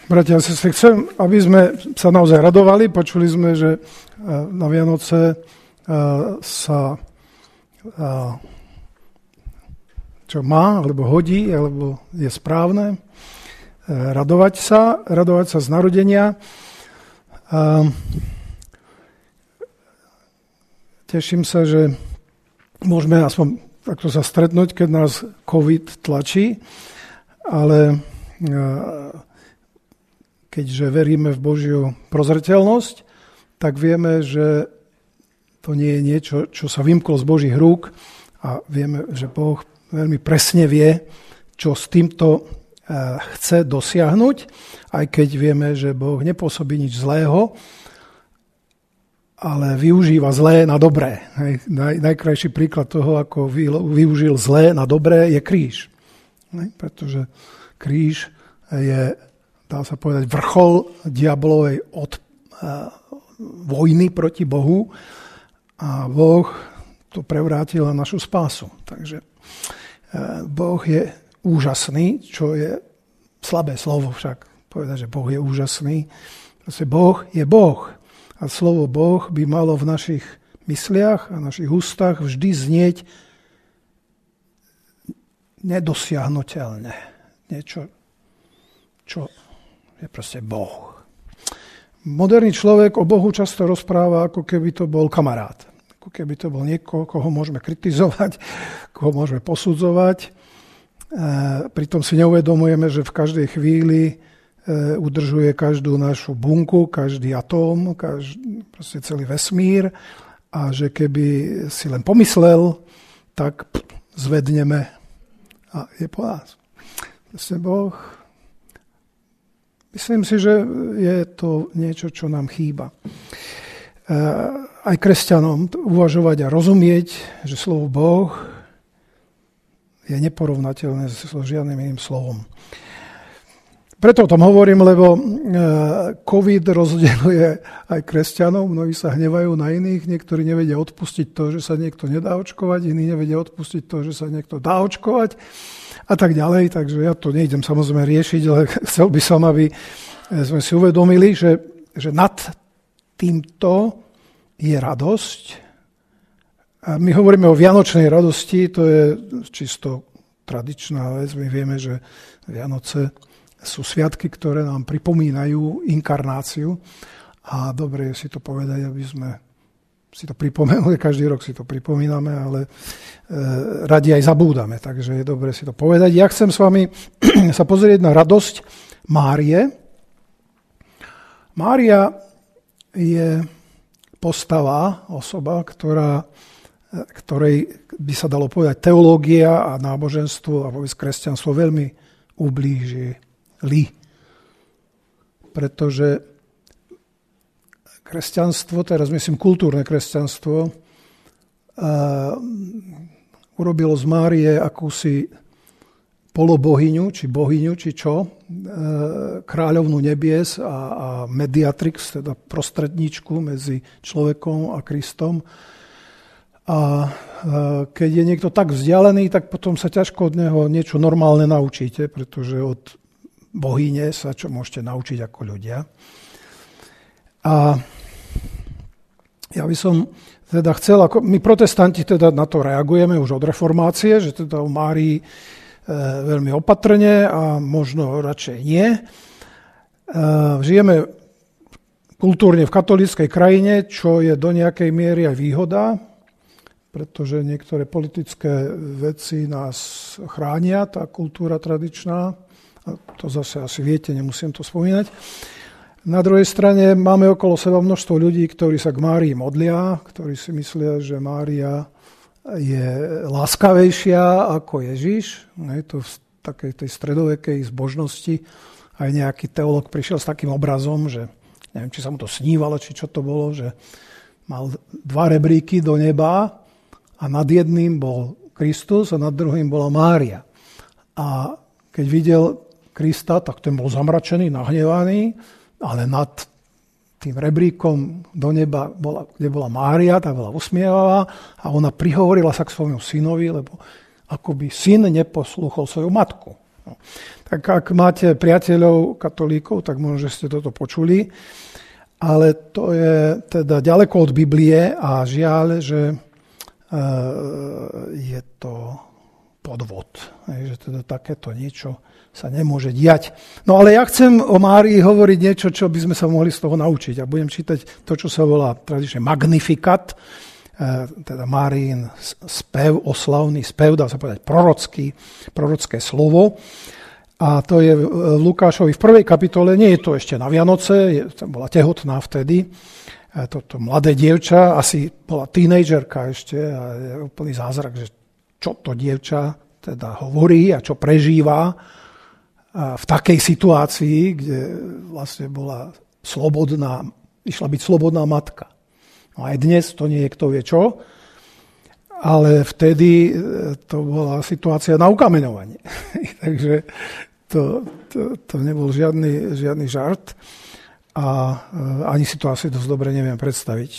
Bratia a sestry, chcem, aby sme sa naozaj radovali. Počuli sme, že na Vianoce sa čo má, alebo hodí, alebo je správne radovať sa z narodenia. Teším sa, že môžeme aspoň takto sa stretnúť, keď nás COVID tlačí, ale keďže veríme v Božiu prozreteľnosť, tak vieme, že to nie je niečo, čo sa vymklo z Božích rúk a vieme, že Boh veľmi presne vie, čo s týmto chce dosiahnuť, aj keď vieme, že Boh nepôsobí nič zlého, ale využíva zlé na dobré. Najkrajší príklad toho, ako využil zlé na dobré, je kríž. Pretože kríž je, dá sa povedať, vrchol diablovej vojny proti Bohu a Boh to prevrátil na našu spásu. Takže Boh je úžasný, čo je slabé slovo však. Povedať, že Boh je úžasný. Proste Boh je Boh. A slovo Boh by malo v našich mysliach a našich ústach vždy znieť nedosiahnuteľne. Niečo, čo je proste Boh. Moderný človek o Bohu často rozpráva, ako keby to bol kamarát. Ako keby to bol niekoho, koho môžeme kritizovať, koho môžeme posudzovať. Pritom si neuvedomujeme, že v každej chvíli udržuje každú našu bunku, každý atóm, proste celý vesmír a že keby si len pomyslel, tak zvedneme a je po nás. Proste Boh. Myslím si, že je to niečo, čo nám chýba. Aj kresťanom uvažovať a rozumieť, že slovo Boh je neporovnateľné so žiadnym iným slovom. Preto o tom hovorím, lebo COVID rozdeľuje aj kresťanov, mnohí sa hnevajú na iných, niektorí nevedia odpustiť to, že sa niekto nedá očkovať, iní nevedia odpustiť to, že sa niekto dá očkovať a tak ďalej. Takže ja to nejdem samozrejme riešiť, ale chcel by som, aby sme si uvedomili, že nad týmto je radosť. A my hovoríme o vianočnej radosti, to je čisto tradičná vec. My vieme, že Vianoce sú sviatky, ktoré nám pripomínajú inkarnáciu a dobre je si to povedať, aby sme si to pripomenuli, každý rok si to pripomíname, ale radi aj zabúdame, takže je dobre si to povedať. Ja chcem s vami sa pozrieť na radosť Márie. Mária je osoba, ktorej by sa dalo povedať teológia a náboženstvo a vôbec kresťanstvo veľmi ublížili. Pretože kresťanstvo, teraz myslím kultúrne kresťanstvo, urobilo z Márie akúsi polobohyňu, či bohyňu, či čo, kráľovnú nebies a mediatrix, teda prostredníčku medzi človekom a Kristom. A keď je niekto tak vzdialený, tak potom sa ťažko od neho niečo normálne naučíte, pretože od bohyne sa čo môžete naučiť ako ľudia. A ja by som teda chcel, ako my protestanti teda na to reagujeme už od reformácie, že teda o Márii veľmi opatrne a možno radšej nie. Žijeme kultúrne v katolíckej krajine, čo je do nejakej miery aj výhoda, pretože niektoré politické veci nás chránia, tá kultúra tradičná. A to zase asi viete, nemusím to spomínať. Na druhej strane máme okolo seba množstvo ľudí, ktorí sa k Márii modlia, ktorí si myslia, že Mária je láskavejšia ako Ježiš. Je to v takej tej stredovekej zbožnosti. Aj nejaký teológ prišiel s takým obrazom, že neviem, či sa mu to snívalo, či čo to bolo, že mal 2 rebríky do neba a nad jedným bol Kristus a nad druhým bola Mária. A keď videl Krista, tak ten bol zamračený, nahnevaný, ale nad tým rebríkom do neba, kde bola Mária, tá bola usmievavá a ona prihovorila sa k svojmu synovi, lebo akoby syn neposlúchol svoju matku. No. Tak ak máte priateľov katolíkov, tak možno, že ste toto počuli, ale to je teda ďaleko od Biblie a žiaľ, že je to podvod, že teda takéto niečo sa nemôže diať. No ale ja chcem o Márii hovoriť niečo, čo by sme sa mohli z toho naučiť. A budem čítať to, čo sa volá tradične Magnificat, teda Máriin spev, oslavný spev, dá sa povedať prorocké slovo. A to je v Lukášovi v 1. kapitole, nie je to ešte na Vianoce, bola tehotná vtedy, toto mladé dievča, asi bola tínedžerka ešte a je úplný zázrak, že čo to dievča teda hovorí a čo prežíva v takej situácii, kde vlastne bola slobodná, išla byť slobodná matka. No aj dnes to nie je kto vie čo, ale vtedy to bola situácia na ukameňovanie. Takže to nebol žiadny žart a ani si to asi dosť dobre neviem predstaviť,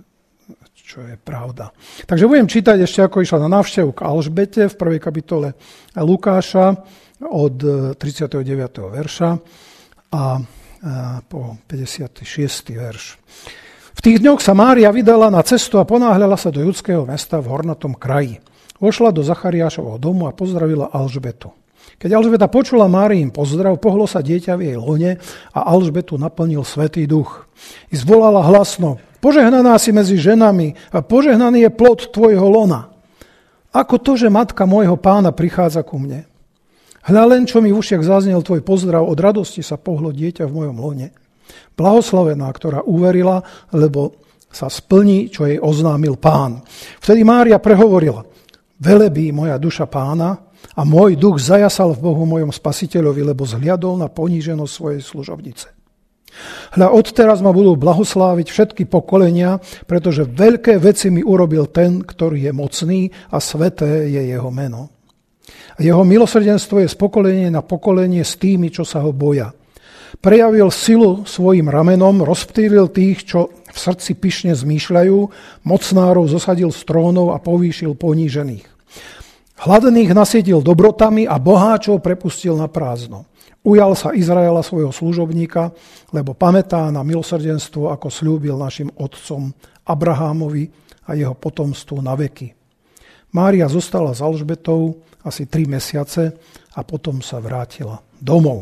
čo je pravda. Takže budem čítať ešte, ako išla na návštevu k Alžbete v 1. kapitole Lukáša od 39. verša a po 56. verš. V tých dňoch sa Mária vydala na cestu a ponáhľala sa do judského mesta v hornatom kraji. Vošla do Zachariášovho domu a pozdravila Alžbetu. Keď Alžbeta počula Máriin pozdrav, pohlo sa dieťa v jej lone a Alžbetu naplnil Svätý Duch. I zvolala hlasno: Požehnaná si medzi ženami a požehnaný je plod tvojho lona. Ako to, že matka môjho pána prichádza ku mne? Hľa len, čo mi v ušiach zaznel tvoj pozdrav, od radosti sa pohlo dieťa v mojom lone. Blahoslavená, ktorá uverila, lebo sa splní, čo jej oznámil Pán. Vtedy Mária prehovorila: Velebí moja duša Pána a môj duch zajasal v Bohu mojom Spasiteľovi, lebo zhliadol na poníženosť svojej služobnice. Hľa odteraz ma budú blahosláviť všetky pokolenia, pretože veľké veci mi urobil ten, ktorý je mocný a sväté je jeho meno. A jeho milosrdenstvo je z pokolenia na pokolenie s tými, čo sa ho boja. Prejavil silu svojim ramenom, rozptýlil tých, čo v srdci pyšne zmýšľajú, mocnárov zosadil z trónov a povýšil ponížených. Hladných nasietil dobrotami a boháčov prepustil na prázdno. Ujal sa Izraela svojho služobníka, lebo pamätá na milosrdenstvo, ako sľúbil našim otcom Abrahámovi a jeho potomstvu na veky. Mária zostala s Alžbetou asi 3 mesiace a potom sa vrátila domov.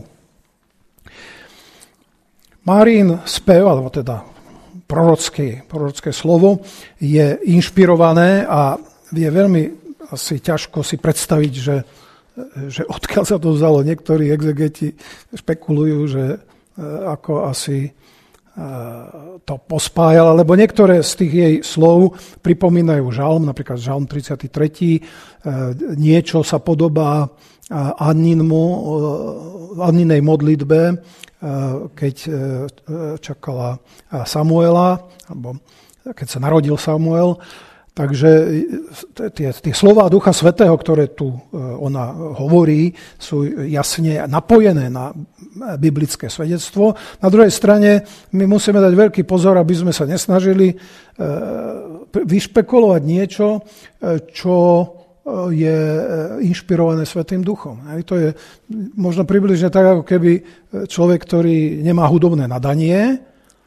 Máriin spev, alebo teda prorocké slovo, je inšpirované a je veľmi asi ťažko si predstaviť, že odkiaľ sa to vzalo. Niektorí exegeti špekulujú, že ako asi to pospájala, lebo niektoré z tých jej slov pripomínajú žalm, napríklad žalm 33. Niečo sa podobá Anninej modlitbe, keď čakala Samuela, alebo keď sa narodil Samuel. Takže tie slová Ducha Svätého, ktoré tu ona hovorí, sú jasne napojené na biblické svedectvo. Na druhej strane my musíme dať veľký pozor, aby sme sa nesnažili vyšpekulovať niečo, čo je inšpirované Svätým Duchom. To je možno približne tak, ako keby človek, ktorý nemá hudobné nadanie,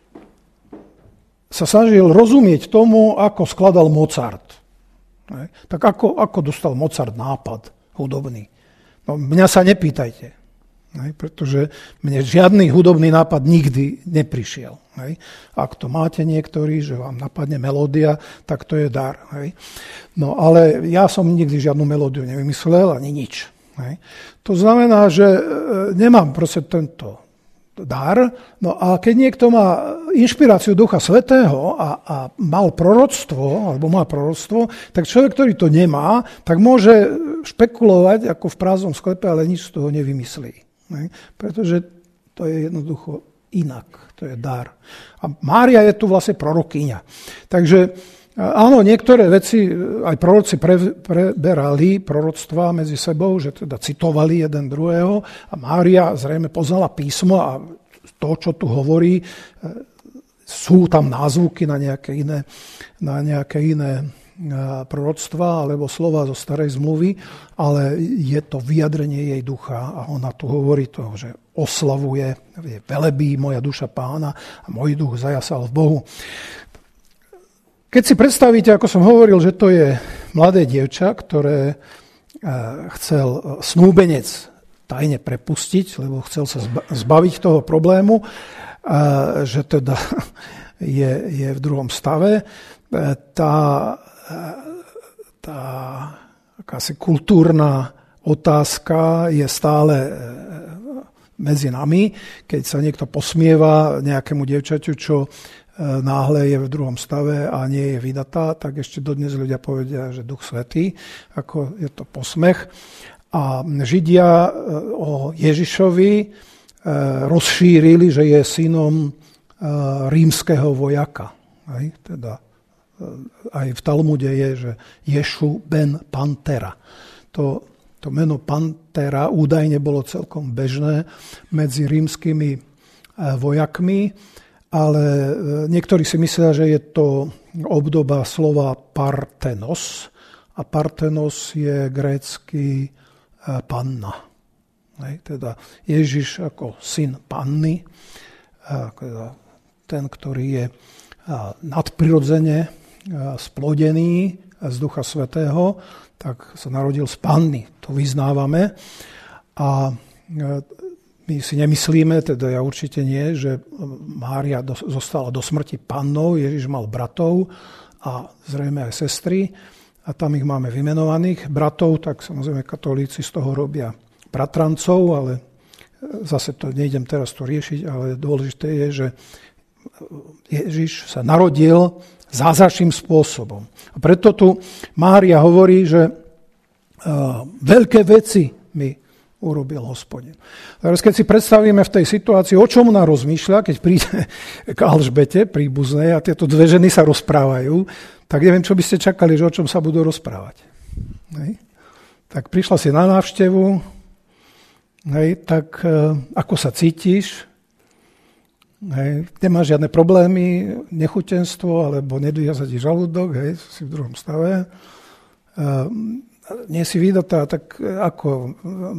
sa snažil rozumieť tomu, ako skladal Mozart. Tak ako dostal Mozart nápad hudobný? No, mňa sa nepýtajte, pretože mne žiadny hudobný nápad nikdy neprišiel. Ak to máte niektorí, že vám napadne melódia, tak to je dar. No ale ja som nikdy žiadnu melódiu nevymyslel, ani nič. To znamená, že nemám proste tento dar. No a keď niekto má inšpiráciu Ducha Svätého a mal proroctvo, alebo má proroctvo, tak človek, ktorý to nemá, tak môže špekulovať ako v prázdnom sklepe, ale nič z toho nevymyslí. Pretože to je jednoducho inak. To je dar. A Mária je tu vlastne prorokyňa. Takže áno, niektoré veci aj proroci preberali proroctvá medzi sebou, že teda citovali jeden druhého a Mária zrejme poznala písmo a to, čo tu hovorí, sú tam názvuky na nejaké iné proroctva alebo slova zo starej zmluvy, ale je to vyjadrenie jej ducha a ona tu hovorí to, že oslavuje, velebí moja duša Pána a môj duch zajasal v Bohu. Keď si predstavíte, ako som hovoril, že to je mladé dievča, ktoré chcel snúbenec tajne prepustiť, lebo chcel sa zbaviť toho problému, že teda je v druhom stave, tá akási kultúrna otázka je stále medzi nami, keď sa niekto posmieva nejakému dievčaťu, čo náhle je v druhom stave a nie je vydatá, tak ešte dodnes ľudia povedia, že Duch Svätý, ako je to posmech. A Židia o Ježišovi rozšírili, že je synom rímskeho vojaka. Aj v Talmude je, že Ješu ben Pantera. To meno Pantera údajne bolo celkom bežné medzi rímskymi vojakmi, ale niektorí si myslia, že je to obdoba slova Parthenos. A Parthenos je grécky panna. Teda Ježiš ako syn panny, ten, ktorý je nadprirodzene splodený z Ducha Svätého, tak sa narodil z panny. To vyznávame. A my si nemyslíme, teda ja určite nie, že Mária zostala do smrti pannou, Ježiš mal bratov a zrejme aj sestry a tam ich máme vymenovaných. Bratov, tak samozrejme katolíci z toho robia bratrancov, ale zase to nejdem teraz to riešiť, ale dôležité je, že Ježiš sa narodil zázračným spôsobom. A preto tu Mária hovorí, že veľké veci mi urobil Hospodin. Teraz keď si predstavíme v tej situácii, o čom ona rozmýšľa, keď príde k Alžbete príbuznej a tieto dve ženy sa rozprávajú, tak neviem, čo by ste čakali, že o čom sa budú rozprávať. Hej. Tak prišla si na návštevu, tak ako sa cítiš, nemáš žiadne problémy, nechutenstvo, alebo nedvíjazadí žalúdok, si v druhom stave, nie si vydatá, tak ako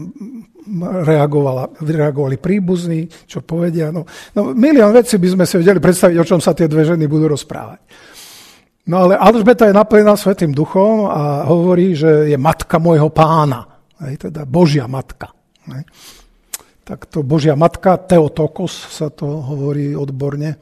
reagovali príbuzní, čo povedia. No, milión vecí by sme si vedeli predstaviť, o čom sa tie dve ženy budú rozprávať. No ale Alžbeta je naplnená Svätým Duchom a hovorí, že je matka môjho Pána, teda Božia matka. Tak to Božia matka, Theotokos sa to hovorí odborne,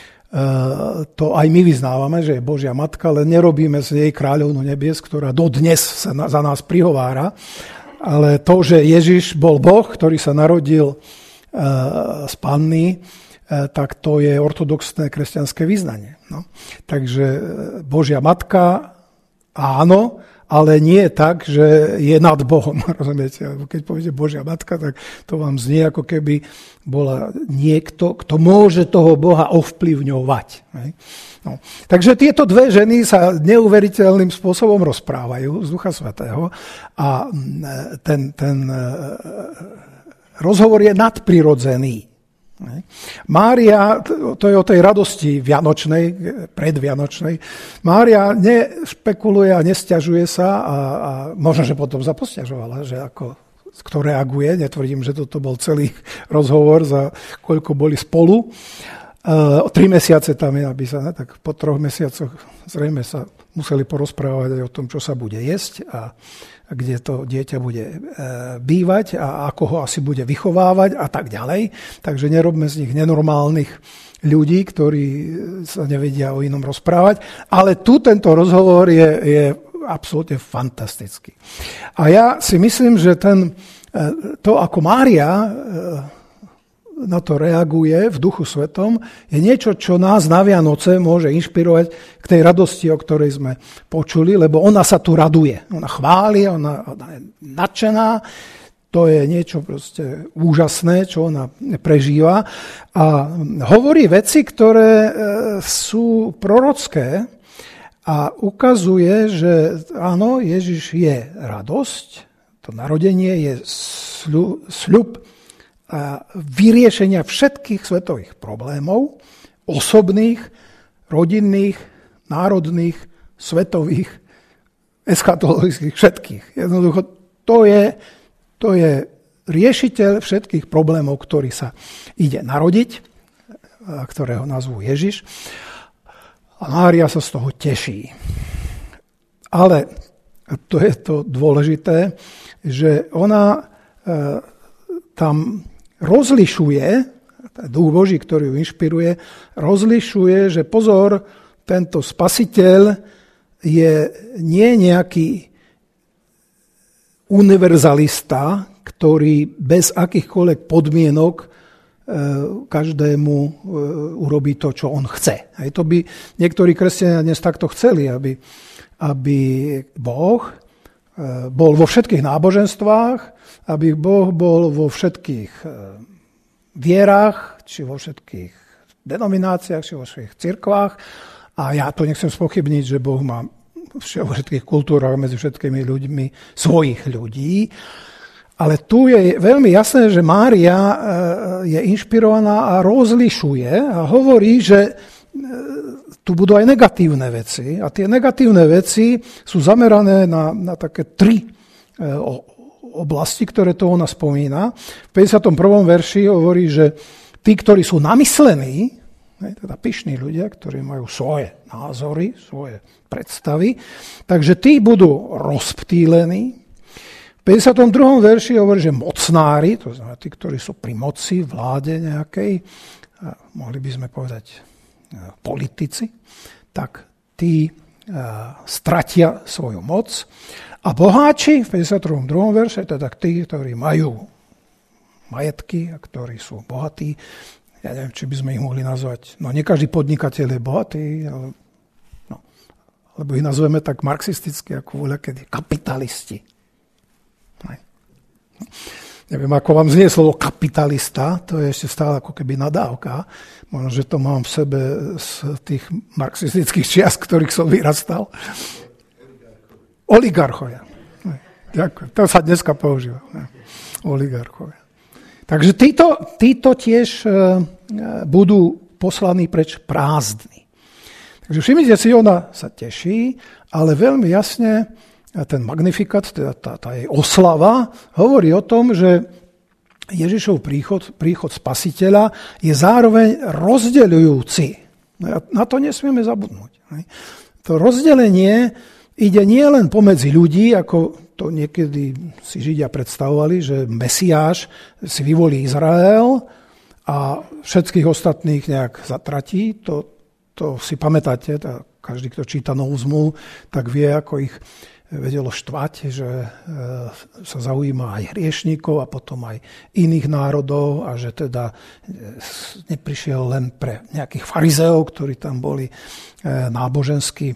to aj my vyznávame, že je Božia matka, ale nerobíme z nej kráľovnu nebies, ktorá dodnes sa za nás prihovára. Ale to, že Ježiš bol Boh, ktorý sa narodil z panny, tak to je ortodoxné kresťanské vyznanie. No. Takže Božia matka, áno, ale nie je tak, že je nad Bohom. Rozumiete? Keď poviete Božia matka, tak to vám znie, ako keby bola niekto, kto môže toho Boha ovplyvňovať. No. Takže tieto dve ženy sa neuveriteľným spôsobom rozprávajú z Ducha Svätého a ten rozhovor je nadprirodzený. Mária, to je o tej radosti vianočnej, predvianočnej. Mária nešpekuluje a nesťažuje sa a možno, že potom sa posťažovala, že ako kto reaguje. Netvrdím, že toto bol celý rozhovor, za koľko boli spolu. 3 mesiace tam je napísané, tak po 3 mesiacoch zrejme sa museli porozprávať aj o tom, čo sa bude jesť a kde to dieťa bude bývať a ako ho asi bude vychovávať a tak ďalej. Takže nerobme z nich nenormálnych ľudí, ktorí sa nevedia o inom rozprávať. Ale tu tento rozhovor je absolútne fantastický. A ja si myslím, že to ako Mária na to reaguje v Duchu Svetom, je niečo, čo nás na Vianoce môže inšpirovať k tej radosti, o ktorej sme počuli, lebo ona sa tu raduje. Ona chváli, ona je nadšená, to je niečo proste úžasné, čo ona prežíva. A hovorí veci, ktoré sú prorocké a ukazuje, že áno, Ježiš je radosť, to narodenie je sľub a vyriešenia všetkých svetových problémov, osobných, rodinných, národných, svetových eschatologických, všetkých. Jednoducho, to je riešiteľ všetkých problémov, ktorý sa ide narodiť, ktorého nazvú Ježiš. A Mária sa z toho teší. Ale to je to dôležité, že ona tam rozlišuje, Duch Boží, ktorý ju inšpiruje, rozlišuje, že pozor, tento spasiteľ je nie nejaký univerzalista, ktorý bez akýchkoľvek podmienok každému urobí to, čo on chce. Aj to by niektorí kresťania dnes takto chceli, aby Boh bol vo všetkých náboženstvách, aby Boh bol vo všetkých vierách, či vo všetkých denomináciách, či vo všetkých cirkvách. A ja to nechcem spochybniť, že Boh má vo všetkých kultúrach medzi všetkými ľuďmi svojich ľudí. Ale tu je veľmi jasné, že Mária je inšpirovaná a rozlišuje a hovorí, že tu budú aj negatívne veci. A tie negatívne veci sú zamerané na také 3 oblasti, ktoré to ona spomína. V 51. verši hovorí, že tí, ktorí sú namyslení, teda pyšní ľudia, ktorí majú svoje názory, svoje predstavy, takže tí budú rozptýlení. V 52. verši hovorí, že mocnári, to znamená tí, ktorí sú pri moci, vláde nejakej, mohli by sme povedať politici, tak tí stratia svoju moc. A boháči v 52. verše, teda tí, ktorí majú majetky a ktorí sú bohatí, ja neviem, či by sme ich mohli nazvať, no nie každý podnikateľ je bohatý, ale, lebo ich nazveme tak marxisticky, ako voľakedy kapitalisti. Neviem, ako vám znie slovo kapitalista, to je ešte stále ako keby nadávka. Možno, že to mám v sebe z tých marxistických čias, ktorých som vyrastal. Oligarchovia. Ďakujem. To sa dneska používa. Oligarchovia. Takže títo tiež budú poslaní preč prázdni. Takže všimnite si, ona sa teší, ale veľmi jasne ten magnifikat, teda tá jej oslava, hovorí o tom, že Ježišov príchod spasiteľa je zároveň rozdeľujúci. Na to nesmieme zabudnúť. To rozdelenie ide nie len pomedzi ľudí, ako to niekedy si Židia predstavovali, že Mesiáš si vyvolí Izrael a všetkých ostatných nejak zatratí. To si pamätáte, každý, kto číta Novú zmluvu, tak vie, ako ich vedelo štvať, že sa zaujíma aj hriešníkov a potom aj iných národov a že teda neprišiel len pre nejakých farizeov, ktorí tam boli náboženskí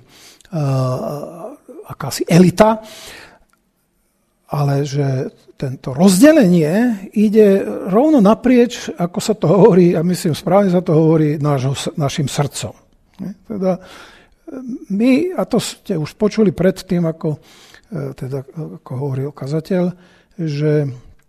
akási elita, ale že tento rozdelenie ide rovno naprieč, ako sa to hovorí, a myslím, správne sa to hovorí, našim srdcom. Teda my, a to ste už počuli predtým, ako hovoril kazateľ, že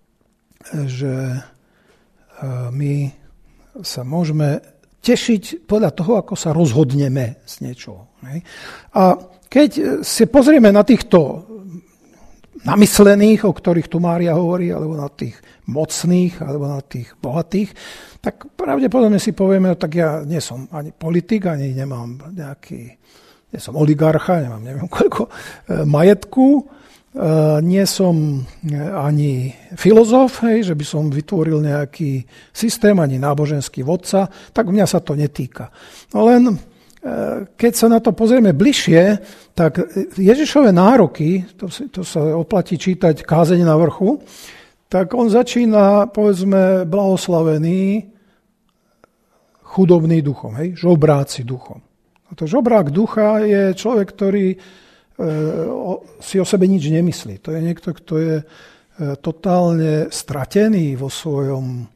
my sa môžeme tešiť podľa toho, ako sa rozhodneme z niečoho. A keď si pozrieme na týchto namyslených, o ktorých tu Mária hovorí, alebo na tých mocných, alebo na tých bohatých, tak pravdepodobne si povieme, tak ja nie som ani politik, ani nemám nie som oligarcha, nemám neviem koľko majetku, nie som ani filozof, že by som vytvoril nejaký systém, ani náboženský vodca, tak mňa sa to netýka. No len keď sa na to pozrieme bližšie, tak Ježišove nároky, to sa oplatí čítať Kázeň na vrchu, tak on začína, povedzme, blahoslavený chudobný duchom, žobráci duchom. A to žobrák ducha je človek, ktorý si o sebe nič nemyslí. To je niekto, kto je totálne stratený vo svojom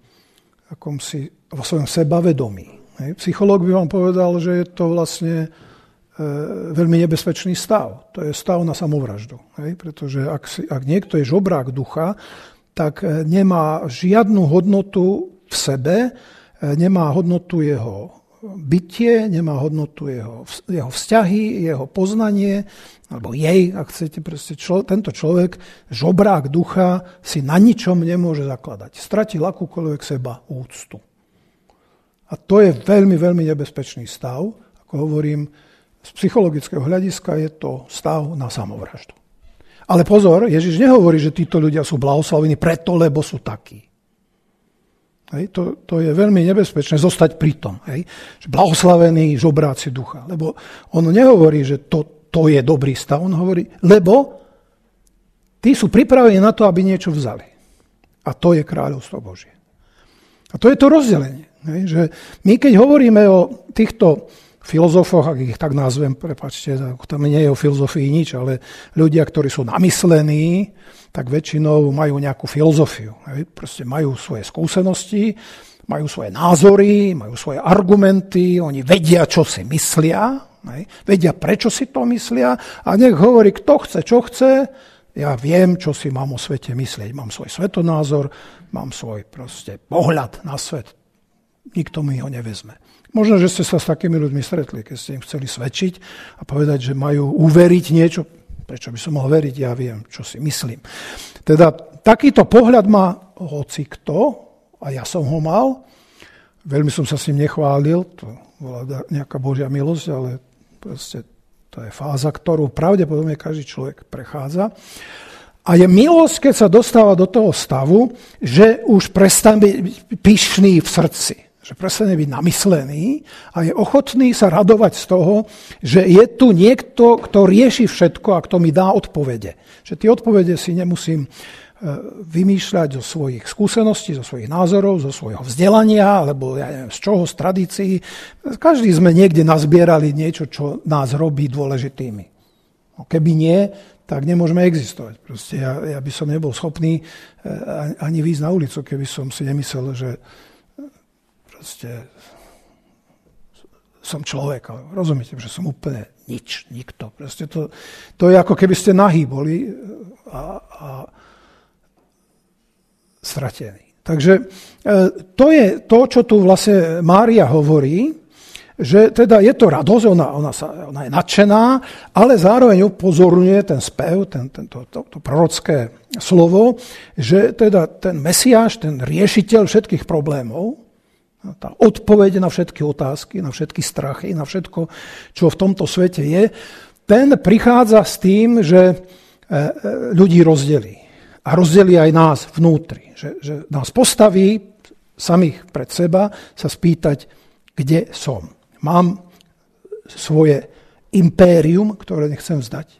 sebavedomí. Psychológ by vám povedal, že je to vlastne veľmi nebezpečný stav. To je stav na samovraždu. Pretože ak niekto je žobrák ducha, tak nemá žiadnu hodnotu v sebe, nemá hodnotu jeho bytie, nemá hodnotu jeho vzťahy, jeho poznanie, alebo jej, ak chcete, proste tento človek, žobrák ducha, si na ničom nemôže zakladať. Stratil akúkoľvek seba úctu. A to je veľmi, veľmi nebezpečný stav. Ako hovorím, z psychologického hľadiska je to stav na samovraždu. Ale pozor, Ježiš nehovorí, že títo ľudia sú blahoslavení preto, lebo sú takí. Hej, to je veľmi nebezpečné zostať pri tom. Hej, že blahoslavení žobráci ducha. Lebo on nehovorí, že to je dobrý stav. On hovorí, lebo tí sú pripravení na to, aby niečo vzali. A to je kráľovstvo Božie. A to je to rozdelenie. Hej, že my keď hovoríme o týchto filozofoch, ak ich tak nazvem, prepáčte, tam nie je o filozofii nič, ale ľudia, ktorí sú namyslení, tak väčšinou majú nejakú filozofiu. Hej. Proste majú svoje skúsenosti, majú svoje názory, majú svoje argumenty, oni vedia, čo si myslia, hej. Vedia, prečo si to myslia a nech hovorí, kto chce, čo chce, ja viem, čo si mám o svete myslieť. Mám svoj svetonázor, mám svoj proste pohľad na svet. Nikto mi ho nevezme. Možno, že ste sa s takými ľuďmi stretli, keď ste im chceli svedčiť a povedať, že majú uveriť niečo. Prečo by som mohol veriť? Ja viem, čo si myslím. Teda takýto pohľad má hocikto, a ja som ho mal. Veľmi som sa s ním nechválil, to bola nejaká Božia milosť, ale proste to je fáza, ktorú pravdepodobne každý človek prechádza. A je milosť, keď sa dostáva do toho stavu, že už prestane byť pyšný v srdci. Že prestane byť namyslený a je ochotný sa radovať z toho, že je tu niekto, kto rieši všetko a kto mi dá odpovede. Že tie odpovede si nemusím vymýšľať zo svojich skúseností, zo svojich názorov, zo svojho vzdelania, alebo ja neviem, z čoho, z tradícií. Každý sme niekde nazbierali niečo, čo nás robí dôležitými. Keby nie, tak nemôžeme existovať. Proste ja by som nebol schopný ani výjsť na ulicu, keby som si nemyslel, že proste som človek. Rozumiete, že som úplne nikto. Proste to je ako keby ste nahý boli a stratení. Takže to je to, čo tu vlastne Mária hovorí, že teda je to radosť, ona je nadšená, ale zároveň upozorňuje ten spev, to prorocké slovo, že teda ten Mesiáš, ten riešiteľ všetkých problémov, tá odpoveď na všetky otázky, na všetky strachy, na všetko, čo v tomto svete je, ten prichádza s tým, že ľudí rozdelí. A rozdelí aj nás vnútri. Že nás postaví samých pred seba sa spýtať, kde som. Mám svoje impérium, ktoré nechcem vzdať.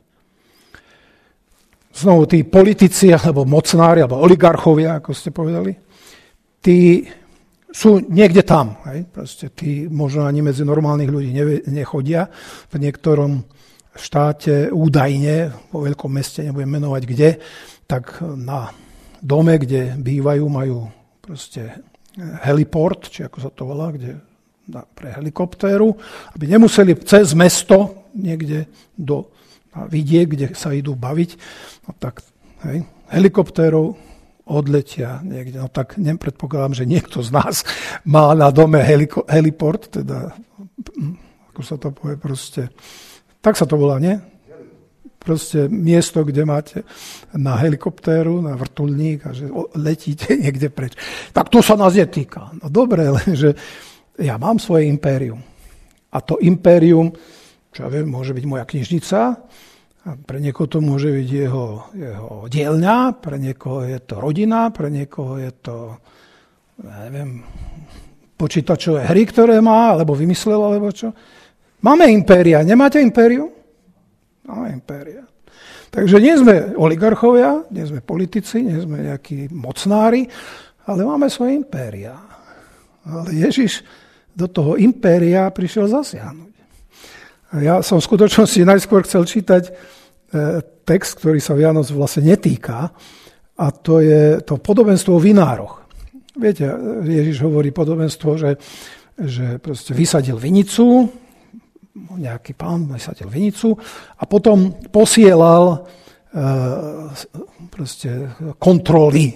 Znovu tí politici, alebo mocnári, alebo oligarchovia, ako ste povedali, tí sú niekde tam. Hej? Proste tí možno ani medzi normálnych ľudí nechodia. V niektorom štáte údajne, vo veľkom meste, nebudem menovať kde, tak na dome, kde bývajú, majú proste heliport, či ako sa to volá, kde pre helikoptéru, aby nemuseli cez mesto niekde do vidiek, kde sa idú baviť. No tak, hej, helikoptérov odletia niekde. No tak nepredpokladám, že niekto z nás má na dome heliport, teda, ako sa to povie proste, tak sa to volá, nie? Proste miesto, kde máte na helikoptéru, na vrtuľník a že letíte niekde preč. Tak to sa nás netýka. No dobre, lenže ja mám svoje impérium. A to impérium, čo ja viem, môže byť moja knižnica, a pre niekoho to môže byť jeho dielňa, pre niekoho je to rodina, pre niekoho je to, ja neviem, počítačové hry, ktoré má, alebo vymyslel, alebo čo. Máme impéria. Nemáte impérium? Máme impéria. Takže nie sme oligarchovia, nie sme politici, nie sme nejakí mocnári, ale máme svoje impéria. Ale Ježiš do toho impéria prišiel zasiahnuť. Ja som v skutočnosti najskôr chcel čítať text, ktorý sa Vianoc vlastne netýka, a to je to podobenstvo o vinároch. Viete, Ježiš hovorí podobenstvo, že proste vysadil vinicu, nejaký pán vysadil vinicu a potom posielal proste kontroly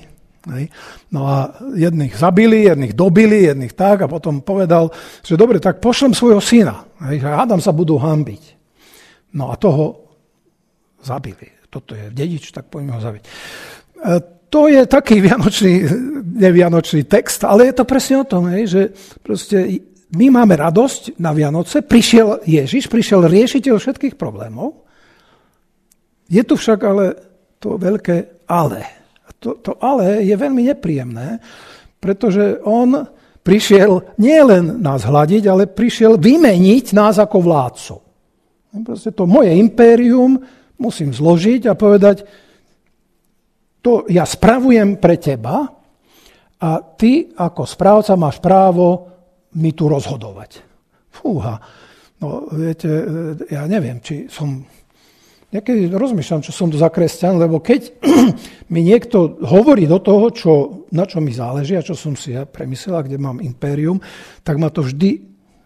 No a jedných zabili, jedných dobili, jedných tak a potom povedal, že dobre, tak pošlem svojho syna. Že hádam sa budú hanbiť. No a toho zabili. Toto je dedič, tak poďme ho zabiť. To je taký nevianočný text, ale je to presne o tom, že proste my máme radosť na Vianoce, prišiel Ježiš, prišiel riešiteľ všetkých problémov. Je tu však ale to veľké ale. To ale je veľmi nepríjemné, pretože on prišiel nielen nás hľadiť, ale prišiel vymeniť nás ako vládcov. Proste to moje impérium musím zložiť a povedať, to ja spravujem pre teba a ty ako správca máš právo mi tu rozhodovať. Fúha. No viete, ja neviem, či som... Niekedy rozmýšľam, čo som tu za kresťan, lebo keď mi niekto hovorí do toho, na čo mi záleží a čo som si ja premyslel, kde mám impérium, tak ma to vždy...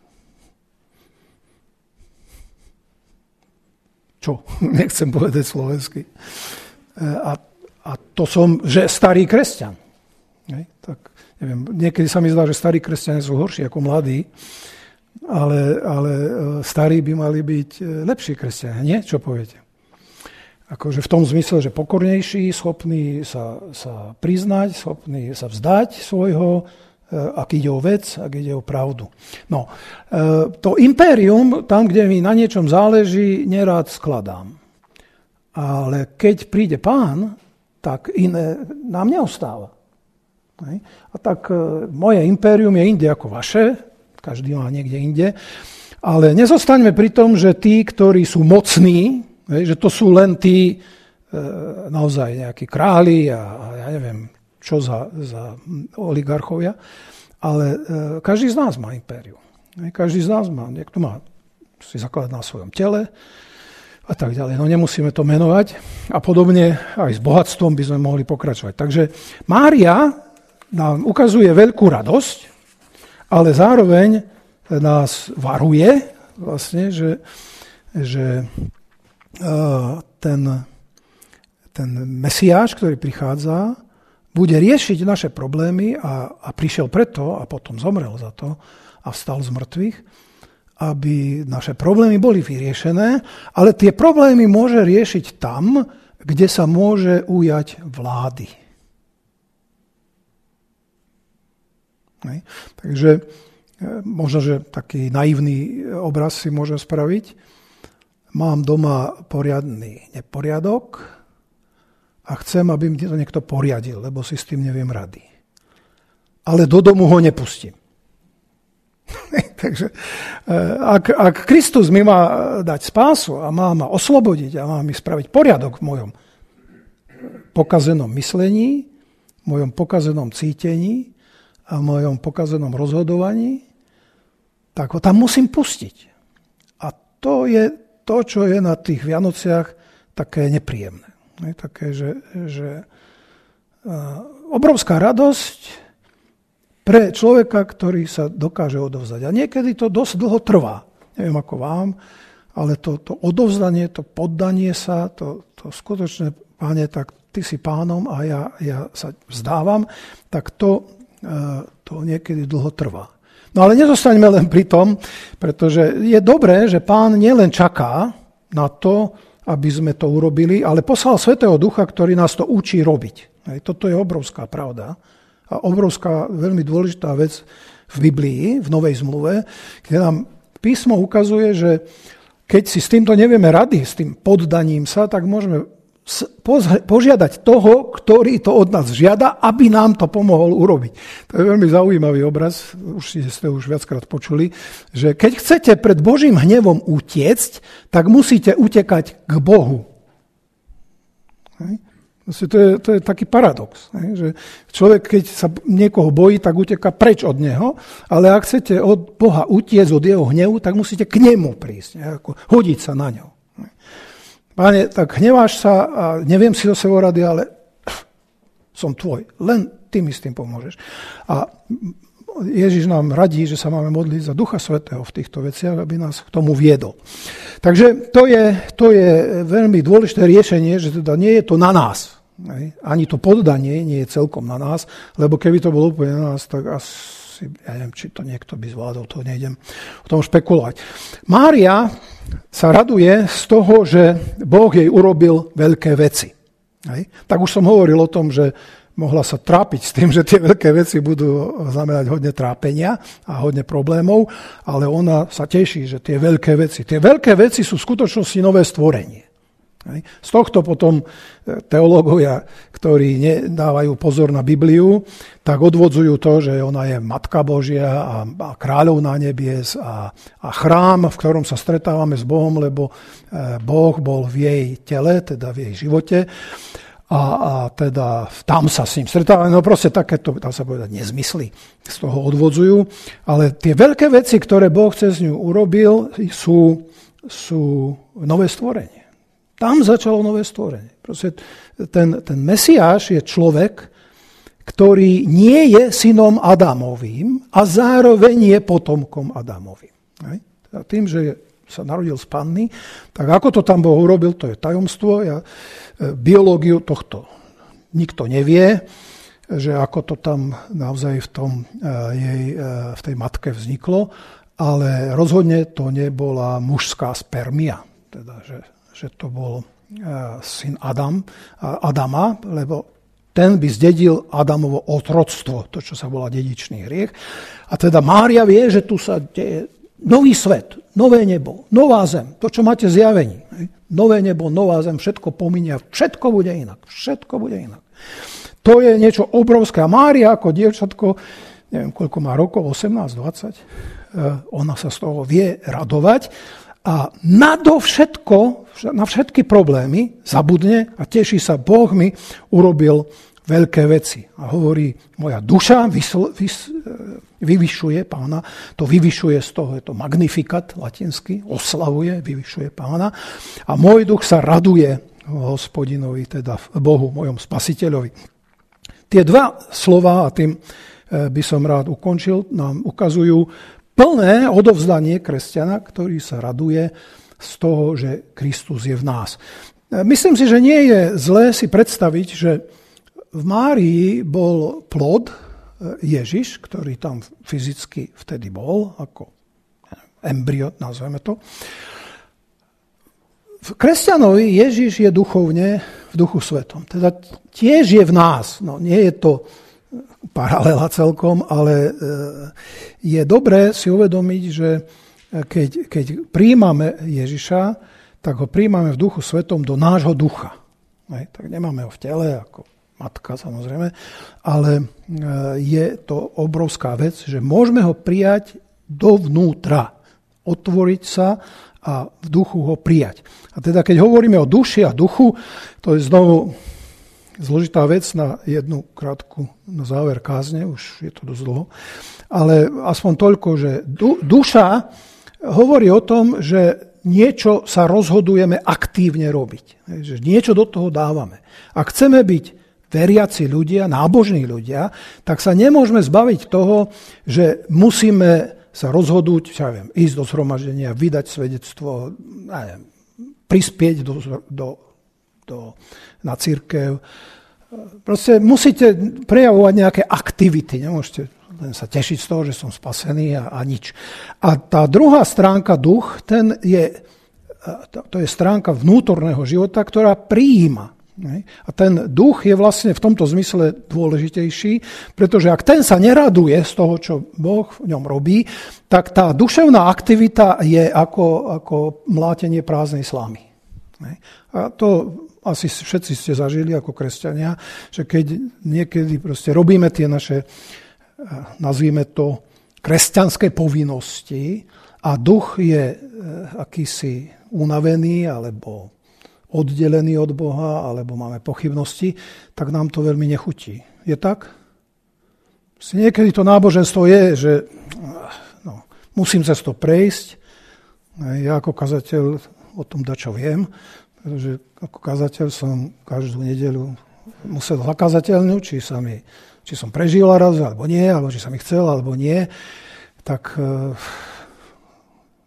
Čo? Nechcem povedať slovensky. A to som, že starý kresťan. Tak, neviem, niekedy sa mi zdá, že starí kresťania sú horší ako mladí, ale starí by mali byť lepší kresťania. Nie? Čo poviete? Akože v tom zmysle, že pokornejší, schopný sa priznať, schopný sa vzdať svojho, ak ide o vec, ak ide o pravdu. No, to impérium, tam, kde mi na niečom záleží, nerád skladám. Ale keď príde Pán, tak iné nám neostáva. A tak moje impérium je inde ako vaše, každý má niekde inde, ale nezostaňme pri tom, že tí, ktorí sú mocní, že to sú len tí naozaj nejakí králi a ja neviem, čo za oligarchovia, ale každý z nás má impérium. Každý z nás má, niekto má si zakladať na svojom tele a tak ďalej. No nemusíme to menovať a podobne aj s bohatstvom by sme mohli pokračovať. Takže Mária nám ukazuje veľkú radosť, ale zároveň nás varuje vlastne, že ten Mesiáš, ktorý prichádza, bude riešiť naše problémy a prišiel preto a potom zomrel za to a vstal z mŕtvych, aby naše problémy boli vyriešené, ale tie problémy môže riešiť tam, kde sa môže ujať vlády. Takže možno, že taký naivný obraz si môžem spraviť. Mám doma poriadny neporiadok a chcem, aby mi to niekto poriadil, lebo si s tým neviem rady. Ale do domu ho nepustím. Takže ak Kristus mi má dať spásu a má ma oslobodiť a má mi spraviť poriadok v mojom pokazenom myslení, v mojom pokazenom cítení a v mojom pokazenom rozhodovaní, tak ho tam musím pustiť. A to je to, čo je na tých Vianociach také nepríjemné. Také, že obrovská radosť pre človeka, ktorý sa dokáže odovzdať. A niekedy to dosť dlho trvá. Neviem ako vám, ale to odovzdanie, to poddanie sa, to skutočne, Páne, tak ty si pánom a ja sa vzdávam, tak to niekedy dlho trvá. No ale nezostaňme len pri tom, pretože je dobré, že Pán nielen čaká na to, aby sme to urobili, ale poslal Svätého Ducha, ktorý nás to učí robiť. Toto je obrovská pravda a obrovská, veľmi dôležitá vec v Biblii, v Novej zmluve, kde nám písmo ukazuje, že keď si s týmto nevieme rady, s tým poddaním sa, tak môžeme požiadať toho, ktorý to od nás žiada, aby nám to pomohol urobiť. To je veľmi zaujímavý obraz, už ste už viackrát počuli, že keď chcete pred Božím hnevom utiecť, tak musíte utekať k Bohu. To je taký paradox, že človek, keď sa niekoho bojí, tak uteká preč od neho, ale ak chcete od Boha utiecť od jeho hnevu, tak musíte k nemu prísť, hodiť sa na ňo. Páne, tak hneváš sa a neviem si do sebou rady, ale som tvoj. Len ty mi s tým pomôžeš. A Ježiš nám radí, že sa máme modliť za Ducha Svätého v týchto veciach, aby nás k tomu viedol. Takže to je veľmi dôležité riešenie, že teda nie je to na nás. Ani to poddanie nie je celkom na nás, lebo keby to bolo úplne na nás, tak asi, ja neviem, či to niekto by zvládol, to nejdem o tom špekulovať. Mária sa raduje z toho, že Boh jej urobil veľké veci. Tak už som hovoril o tom, že mohla sa trápiť s tým, že tie veľké veci budú znamenať hodne trápenia a hodne problémov, ale ona sa teší, že tie veľké veci sú v skutočnosti nové stvorenie. Z tohto potom teológovia, ktorí nedávajú pozor na Bibliu, tak odvodzujú to, že ona je Matka Božia a kráľovná nebies a chrám, v ktorom sa stretávame s Bohom, lebo Boh bol v jej tele, teda v jej živote. A teda tam sa s ním stretávame. No proste takéto, dá sa povedať, nezmysly z toho odvodzujú. Ale tie veľké veci, ktoré Boh cez ňu urobil, sú nové stvorenie. Tam začalo nové stvorenie. Proste ten Mesiáš je človek, ktorý nie je synom Adamovým a zároveň je potomkom Adamovým. A tým, že sa narodil z panny, tak ako to tam Boh urobil, to je tajomstvo. Biológiu tohto nikto nevie, že ako to tam naozaj v tej matke vzniklo, ale rozhodne to nebola mužská spermia, teda že to bol syn Adama, lebo ten by zdedil Adamovo otroctvo, to, čo sa volá dedičný hriech. A teda Mária vie, že tu sa deje nový svet, nové nebo, nová zem, to, čo máte zjavení. Nové nebo, nová zem, všetko pominie, všetko bude inak. To je niečo obrovské. A Mária ako dievčatko, neviem, koľko má rokov, 18, 20, ona sa z toho vie radovať a nadovšetko, na všetky problémy zabudne a teší sa, Boh mi urobil veľké veci. A hovorí, moja duša vyvyšuje Pána, to vyvyšuje z toho, je to magnifikat latinsky, oslavuje, vyvyšuje Pána. A môj duch sa raduje Hospodinovi, teda v Bohu, mojom Spasiteľovi. Tie dva slová, a tým by som rád ukončil, nám ukazujú plné odovzdanie kresťana, ktorý sa raduje z toho, že Kristus je v nás. Myslím si, že nie je zlé si predstaviť, že v Márii bol plod Ježiš, ktorý tam fyzicky vtedy bol, ako embryo, nazveme to. V kresťanovi Ježiš je duchovne v Duchu Svetom. Teda tiež je v nás. No, nie je to paralela celkom, ale je dobré si uvedomiť, že keď prijímame Ježiša, tak ho prijímame v Duchu Svetom do nášho ducha. Tak nemáme ho v tele ako matka, samozrejme, ale je to obrovská vec, že môžeme ho prijať dovnútra, otvoriť sa a v duchu ho prijať. A teda keď hovoríme o duši a duchu, to je znovu zložitá vec na jednu krátku, na záver kázne, už je to dosť dlho, ale aspoň toľko, že duša hovorí o tom, že niečo sa rozhodujeme aktívne robiť. Že niečo do toho dávame. Ak chceme byť veriaci ľudia, nábožní ľudia, tak sa nemôžeme zbaviť toho, že musíme sa rozhodnúť, ísť do zhromaždenia, vydať svedectvo, prispieť na cirkev. Proste musíte prejavovať nejaké aktivity. Nemôžete len sa tešiť z toho, že som spasený a nič. A tá druhá stránka, duch, to je stránka vnútorného života, ktorá prijíma. A ten duch je vlastne v tomto zmysle dôležitejší, pretože ak ten sa neraduje z toho, čo Boh v ňom robí, tak tá duševná aktivita je ako mlátenie prázdnej slámy. A to asi všetci ste zažili ako kresťania, že keď niekedy proste robíme tie naše, nazvime to, kresťanské povinnosti a duch je akýsi unavený alebo oddelený od Boha, alebo máme pochybnosti, tak nám to veľmi nechutí. Je tak? Niekedy to náboženstvo je, že musím cez to prejsť. Ja ako kazateľ o tom dačo viem, pretože ako kazateľ som každú nedeľu musel zakazateľnúť, či som prežil raz, alebo nie, alebo či som ich chcel, alebo nie. Tak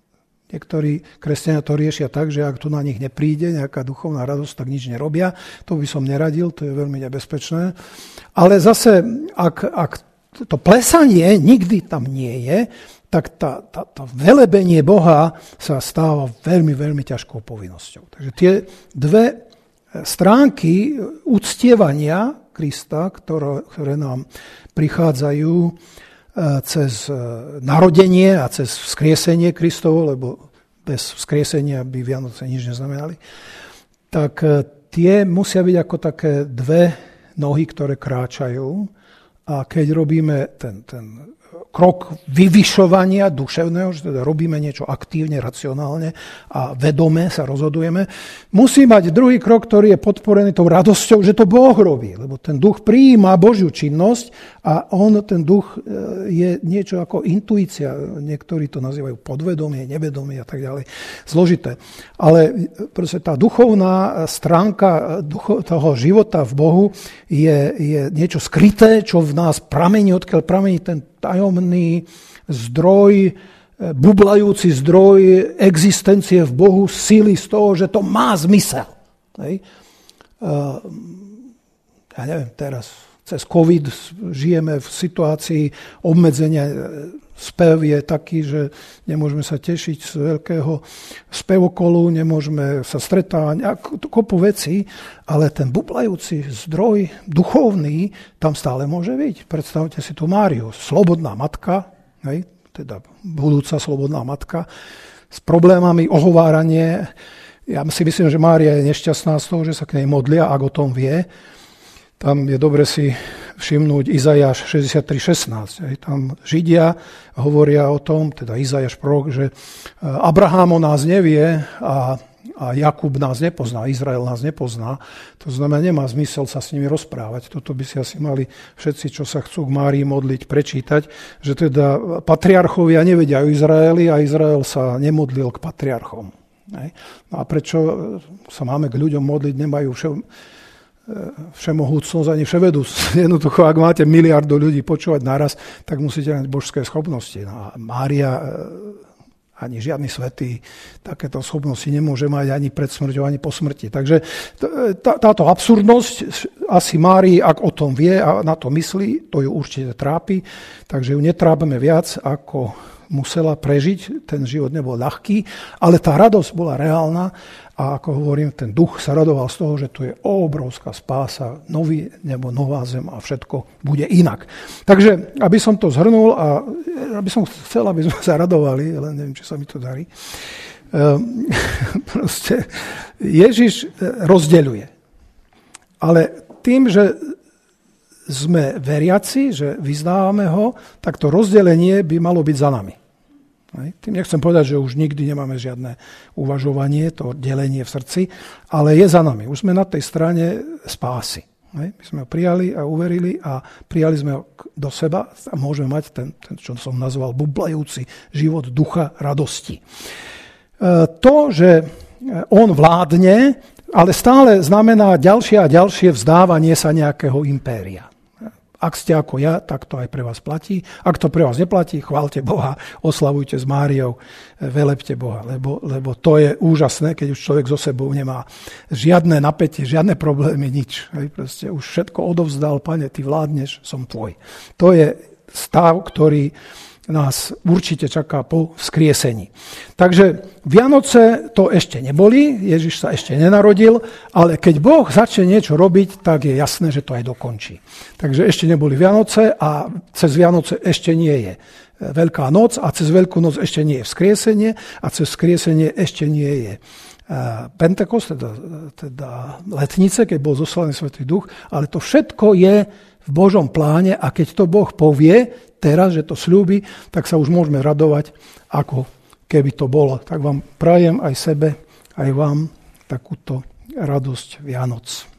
Niektorí kresťania to riešia tak, že ak tu na nich nepríde nejaká duchovná radosť, tak nič nerobia. To by som neradil, to je veľmi nebezpečné. Ale zase, ak to plesanie nikdy tam nie je, tak to velebenie Boha sa stáva veľmi, veľmi ťažkou povinnosťou. Takže tie dve stránky uctievania Krista, ktoré nám prichádzajú cez narodenie a cez vzkriesenie Kristovo, lebo bez vzkriesenia by Vianoce nič neznamenali, tak tie musia byť ako také dve nohy, ktoré kráčajú. A keď robíme ten krok vyvyšovania duševného, že teda robíme niečo aktívne, racionálne a vedome sa rozhodujeme, musí mať druhý krok, ktorý je podporený tou radosťou, že to Boh robí. Lebo ten duch prijíma Božiu činnosť a ten duch je niečo ako intuícia. Niektorí to nazývajú podvedomie, nevedomie a tak ďalej. Zložité. Ale proste tá duchovná stránka toho života v Bohu je niečo skryté, čo v nás pramení, odkiaľ pramení ten tajomný zdroj, bublajúci zdroj existencie v Bohu, síly z toho, že to má zmysel. Hej. Ja neviem, teraz cez COVID žijeme v situácii obmedzenia. Spev je taký, že nemôžeme sa tešiť z veľkého spevokolu, nemôžeme sa stretávať, kopu vecí, ale ten bublajúci zdroj duchovný tam stále môže byť. Predstavte si tu Máriu, slobodná matka, hej, teda budúca slobodná matka, s problémami ohováranie. Ja si myslím, že Mária je nešťastná z toho, že sa k nej modlia, ak o tom vie. Tam je dobre si všimnúť Izaiáš 63.16. Tam Židia hovoria o tom, teda Izaiáš prorok, že Abraham o nás nevie a Jakub nás nepozná, Izrael nás nepozná. To znamená, nemá zmysel sa s nimi rozprávať. Toto by si asi mali všetci, čo sa chcú k Márii modliť, prečítať, že teda patriarchovia nevedia o Izraeli a Izrael sa nemodlil k patriarchom. No a prečo sa máme k ľuďom modliť, nemajú všemohúcnosť ani vševedúcnosť. Jednoducho, ak máte miliardu ľudí počúvať naraz, tak musíte mať božské schopnosti. No a Mária ani žiadny svätý takéto schopnosti nemôže mať ani pred smrťou, ani po smrti. Takže táto absurdnosť asi Márii, ak o tom vie a na to myslí, to ju určite trápi, takže ju netrápime viac, ako musela prežiť. Ten život nebol ľahký, ale tá radosť bola reálna a ako hovorím, ten duch sa radoval z toho, že tu je obrovská spása, nový nebo nová zem a všetko bude inak. Takže, aby som to zhrnul a aby som chcel, aby sme sa radovali, ale neviem, či sa mi to darí. Proste Ježiš rozdeľuje. Ale tým, že sme veriaci, že vyznávame ho, tak to rozdelenie by malo byť za nami. Tým nechcem povedať, že už nikdy nemáme žiadne uvažovanie, to delenie v srdci, ale je za nami. Už sme na tej strane spásy. My sme ho prijali a uverili a prijali sme ho do seba a môžeme mať ten čo som nazval, bublajúci život ducha radosti. To, že on vládne, ale stále znamená ďalšie a ďalšie vzdávanie sa nejakého impéria. Ak ste ako ja, tak to aj pre vás platí. Ak to pre vás neplatí, chváľte Boha, oslavujte s Máriou, velepte Boha, lebo to je úžasné, keď už človek so sebou nemá žiadne napätie, žiadne problémy, nič. Proste už všetko odovzdal, Pane, ty vládneš, som tvoj. To je stav, ktorý nás určite čaká po vzkriesení. Takže Vianoce to ešte neboli, Ježiš sa ešte nenarodil, ale keď Boh začne niečo robiť, tak je jasné, že to aj dokončí. Takže ešte neboli Vianoce a cez Vianoce ešte nie je Veľká noc a cez Veľkú noc ešte nie je vzkriesenie a cez vzkriesenie ešte nie je Pentekost, teda letnice, keď bol zoslaný Svätý Duch, ale to všetko je v Božom pláne a keď to Boh povie teraz, že to sľúbi, tak sa už môžeme radovať, ako keby to bolo. Tak vám prajem aj sebe, aj vám takúto radosť Vianoc.